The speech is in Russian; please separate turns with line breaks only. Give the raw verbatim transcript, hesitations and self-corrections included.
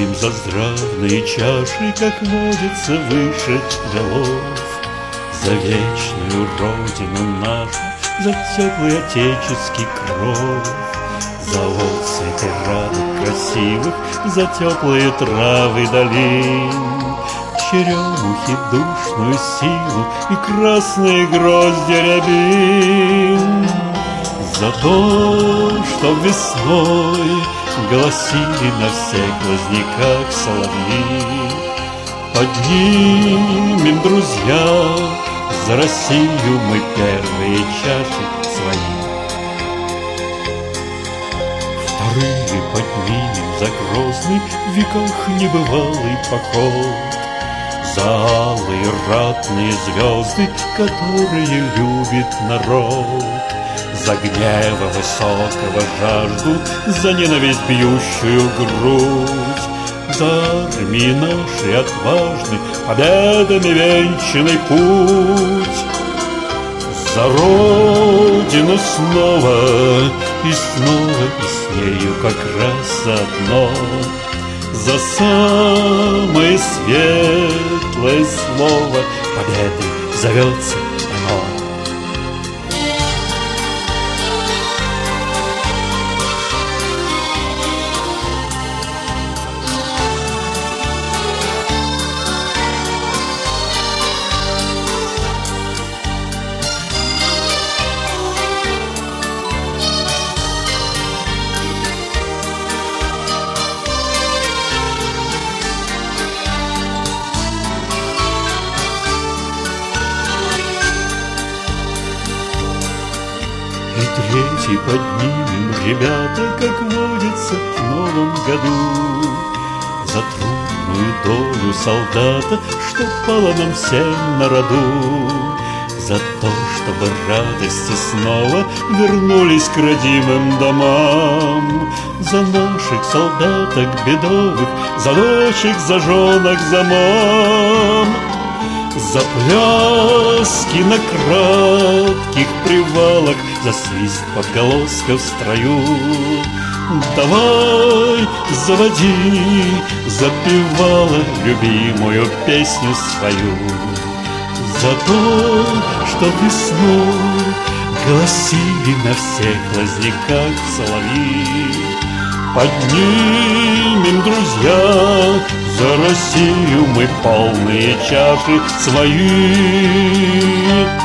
Выпьем за здравные чаши, как водится, выше голов, за вечную родину нашу, за теплый отеческий кров, за отцветы радуг красивых, за теплые травы долин, черемухи, душную силу и красные грозди рябин. За то, что весной голосили на всех лозниках соловьи. Поднимем, друзья, за Россию мы первые чаши свои. Вторые поднимем за Грозный в веках небывалый поход, за алые ратные звезды, которые любит народ, за гнева высокого жажду, за ненависть бьющую грудь, за армии нашей отважный, победами венчанный путь, за Родину снова и снова, и с нею как раз заодно, за самое светлое слово победы зовется оно. И третий поднимем, ребята, как водится в новом году, за трудную долю солдата, что пало нам всем на роду, за то, чтобы радости снова вернулись к родимым домам, за наших солдаток бедовых, за дочек, за женок, за мам, за пляски на кратких привалах, за свист подголосков в строю. Давай, заводи, запевала любимую песню свою, за то, что весной голосили на всех лозниках соловьи. Поднимем, друзья, за Россию мы полные чаши свои.